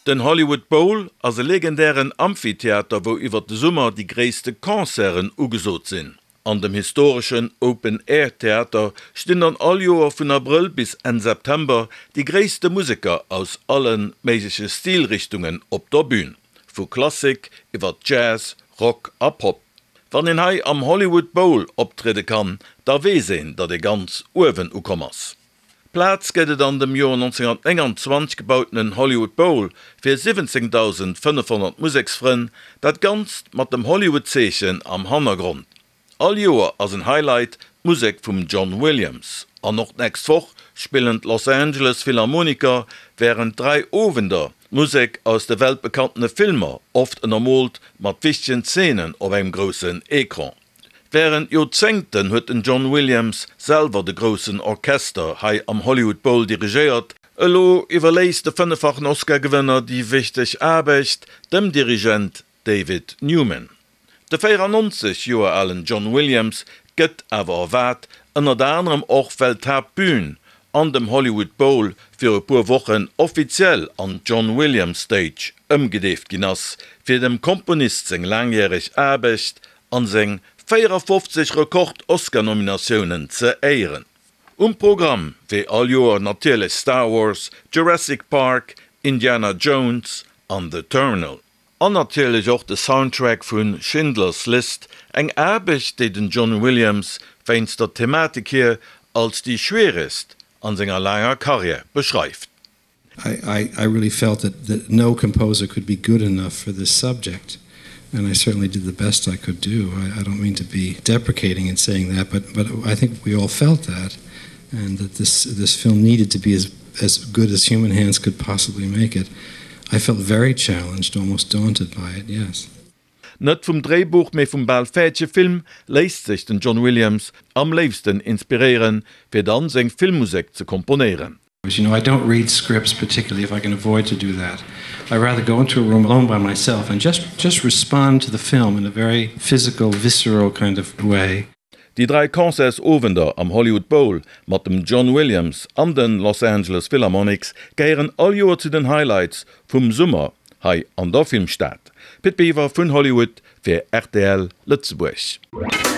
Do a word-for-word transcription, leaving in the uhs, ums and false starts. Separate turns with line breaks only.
Den Hollywood Bowl as e legendären Amphitheater, wo iwwer de Summer die gréste Konzeren ugesot sinn. An dem historischen Open-Air-Theater stinn an all Joer vun April bis en September die gréste Musiker aus allen méigsche Stilrichtungen op der Bühn, vu Klassik iwwer Jazz, Rock a Pop. Wann en Hai am Hollywood Bowl optrede kann, da wesinn, dat e ganz Uwen ukommers. Platz gëtt an dem Joer neunzehnhunderteinundzwanzig gebauten Hollywood Bowl fir siebzehntausendfünfhundert Musiksfrën, dat ganz mat dem Hollywood-Zeechen am Hannergrund. All Joer as een Highlight Musik vum John Williams. An noch nächst woch spielend Los Angeles Philharmoniker während drei Ovender Musik aus de weltbekannte Filmer, oft ënnermolt mat wichtigen Szenen op einem großen Ekran. Während Jozengten huet den John Williams selber de großen Orchester hai am Hollywood Bowl dirigiert, elo iwwerleist de fünffachen Oscar-Gewinner die wichtig Arbecht, dem Dirigent David Newman. De vierundneunzig Joer allen John Williams gëtt awer erwart ënner der anderem och Welthauptbühn an dem Hollywood Bowl fir e puer Wochen offiziell an John Williams Stage ëmgedeeft ginnass, fir dem Komponist seg langjährig Arbecht an seng vierundfünfzig Rekord-Oscar-Nominationen ze eieren. Um Programm wie all Joer natierlich Star Wars, Jurassic Park, Indiana Jones an The Terminal. An natierlich auch de Soundtrack vun Schindlers List, eng Arbecht, déi den John Williams wéins der Thematik hier als die schwerest an senger langer Karriere beschreift.
I, I, I really felt that, that no composer could be good enough for this subject. And I certainly did the best I could do. I, I don't mean to be deprecating in saying that, but, but I think we all felt that, and that this, this film needed to be as, as good as human hands could possibly make it. I felt very challenged, almost daunted by it, yes.
Net vum Drehbuch méi vum Balfäitsche Film leist sich den John Williams am liefsten inspirieren, fir dann seg Filmmusik zu komponieren.
You know, I don't read scripts particularly if I can avoid to do that. I'd rather go into a room alone by myself and just, just respond to the film in a very physical, visceral kind of way.
Die drei Concerts Ovender am Hollywood Bowl mat dem John Williams an den Los Angeles Philharmonics geieren all Joer zu den Highlights vum Summer hai an der Filmstadt. Pitt Beaver vun Hollywood fir R T L Lützeburg.